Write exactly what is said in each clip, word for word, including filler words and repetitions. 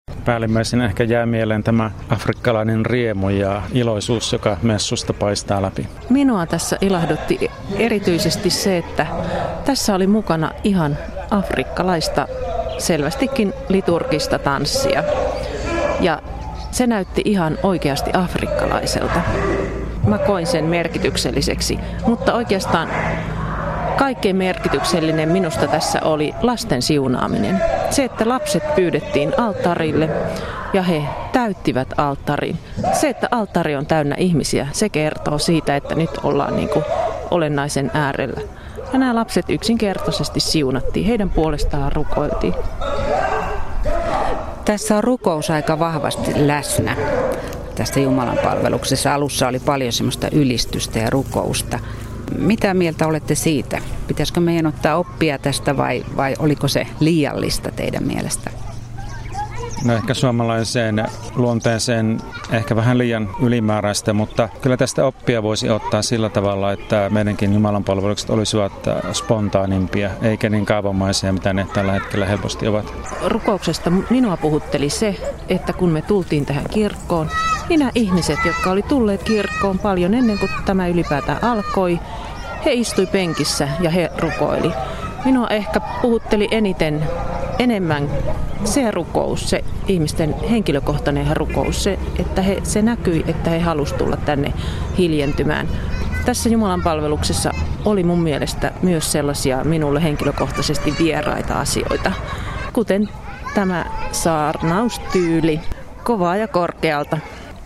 Päällimmäisenä ehkä jää mieleen tämä afrikkalainen riemu ja iloisuus, joka messusta paistaa läpi. Minua tässä ilahdutti erityisesti se, että tässä oli mukana ihan afrikkalaista, selvästikin liturgista tanssia. Ja se näytti ihan oikeasti afrikkalaiselta. Mä koin sen merkitykselliseksi, mutta oikeastaan kaikkein merkityksellinen minusta tässä oli lasten siunaaminen. Se, että lapset pyydettiin alttarille ja he täyttivät alttarin. Se, että alttari on täynnä ihmisiä, se kertoo siitä, että nyt ollaan niin kuin olennaisen äärellä. Ja nämä lapset yksinkertaisesti siunattiin, heidän puolestaan rukoiltiin. Tässä on rukous aika vahvasti läsnä. Tästä Jumalan palveluksessa alussa oli paljon semmoista ylistystä ja rukousta. Mitä mieltä olette siitä? Pitäisikö meidän ottaa oppia tästä vai, vai oliko se liiallista teidän mielestä? No ehkä suomalaiseen luonteeseen ehkä vähän liian ylimääräistä, mutta kyllä tästä oppia voisi ottaa sillä tavalla, että meidänkin jumalanpalvelukset olisivat spontaanimpia, eikä niin kaavamaisia, mitä ne tällä hetkellä helposti ovat. Rukouksesta minua puhutteli se, että kun me tultiin tähän kirkkoon, niin nämä ihmiset, jotka oli tulleet kirkkoon paljon ennen kuin tämä ylipäätään alkoi, he istui penkissä ja he rukoili. Minua ehkä puhutteli eniten enemmän se rukous, se ihmisten henkilökohtainen rukous, se, että he, se näkyi, että he halusivat tulla tänne hiljentymään. Tässä Jumalan palveluksessa oli mun mielestä myös sellaisia minulle henkilökohtaisesti vieraita asioita, kuten tämä saarnaustyyli, kovaa ja korkealta.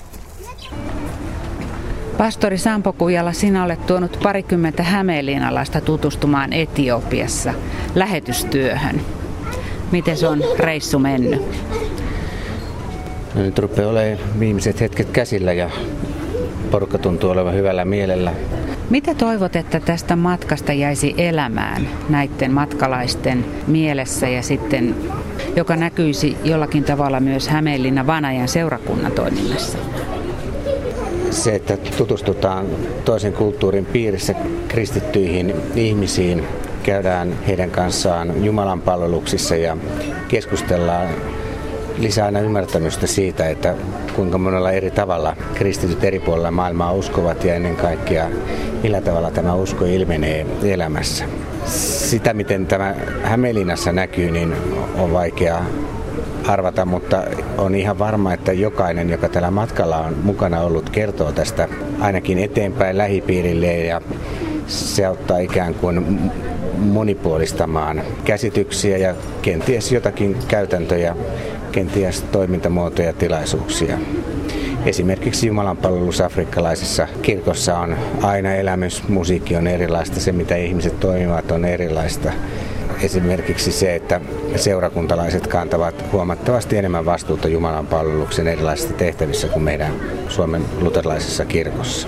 Pastori Sampo Kujala, sinä olet tuonut parikymmentä hämeenlinnalaista tutustumaan Etiopiassa lähetystyöhön. Miten se on reissu mennyt? No nyt rupeaa olemaan viimeiset hetket käsillä ja porukka tuntuu olevan hyvällä mielellä. Mitä toivot, että tästä matkasta jäisi elämään näiden matkalaisten mielessä ja sitten, joka näkyisi jollakin tavalla myös Hämeenlinnan Vanajan seurakunnan toiminnassa? Se, että tutustutaan toisen kulttuurin piirissä kristittyihin ihmisiin, käydään heidän kanssaan Jumalan palveluksissa ja keskustellaan lisää aina ymmärtämystä siitä, että kuinka monella eri tavalla kristityt eri puolilla maailmaa uskovat ja ennen kaikkea millä tavalla tämä usko ilmenee elämässä. Sitä, miten tämä Hämeenlinnassa näkyy, niin on vaikea arvata, mutta on ihan varma, että jokainen, joka tällä matkalla on mukana ollut, kertoo tästä ainakin eteenpäin lähipiirille ja se auttaa ikään kuin monipuolistamaan käsityksiä ja kenties jotakin käytäntöjä, kenties toimintamuotoja ja tilaisuuksia. Esimerkiksi jumalanpalvelus afrikkalaisessa kirkossa on aina elämys, musiikki on erilaista, se mitä ihmiset toimivat on erilaista. Esimerkiksi se, että seurakuntalaiset kantavat huomattavasti enemmän vastuuta jumalanpalveluksen erilaisissa tehtävissä kuin meidän Suomen luterilaisessa kirkossa.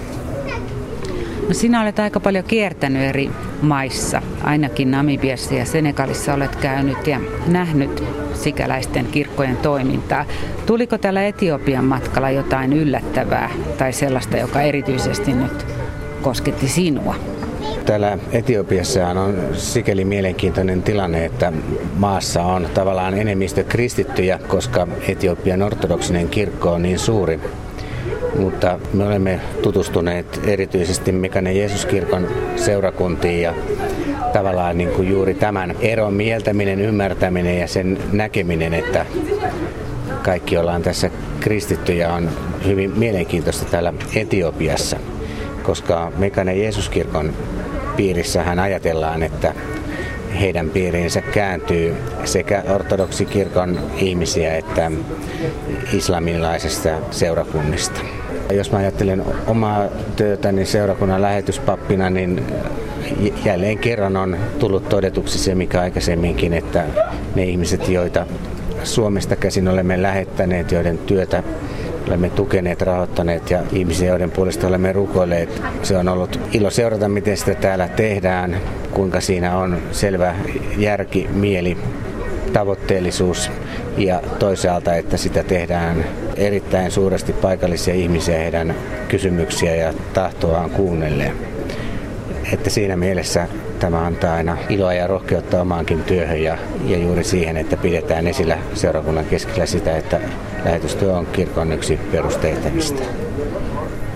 No sinä olet aika paljon kiertänyt eri maissa, ainakin Namibiassa ja Senegalissa olet käynyt ja nähnyt sikäläisten kirkkojen toimintaa. Tuliko tällä Etiopian matkalla jotain yllättävää tai sellaista, joka erityisesti nyt kosketti sinua? Täällä Etiopiassa on sikäli mielenkiintoinen tilanne, että maassa on tavallaan enemmistö kristittyjä, koska Etiopian ortodoksinen kirkko on niin suuri. Mutta me olemme tutustuneet erityisesti Mekanen Jeesuskirkon seurakuntiin ja tavallaan niin kuin juuri tämän eron mieltäminen, ymmärtäminen ja sen näkeminen, että kaikki ollaan tässä kristittyjä, on hyvin mielenkiintoista täällä Etiopiassa, koska Mekanen Jeesuskirkon piirissähän ajatellaan, että heidän piiriinsä kääntyy sekä ortodoksikirkon ihmisiä että islamilaisista seurakunnista. Jos mä ajattelen omaa työtäni seurakunnan lähetyspappina, niin jälleen kerran on tullut todetuksi se, mikä aikaisemminkin, että ne ihmiset, joita Suomesta käsin olemme lähettäneet, joiden työtä olemme tukeneet, rahoittaneet ja ihmisiä, joiden puolesta olemme rukoilleet. Se on ollut ilo seurata, miten sitä täällä tehdään, kuinka siinä on selvä järki, mieli, tavoitteellisuus ja toisaalta, että sitä tehdään erittäin suuresti paikallisia ihmisiä heidän kysymyksiä ja tahtoaan kuunnelleen. että siinä mielessä tämä antaa aina iloa ja rohkeutta omaankin työhön ja, ja juuri siihen, että pidetään esillä seurakunnan keskellä sitä, että lähetystyö on kirkon yksi perustehtävistä.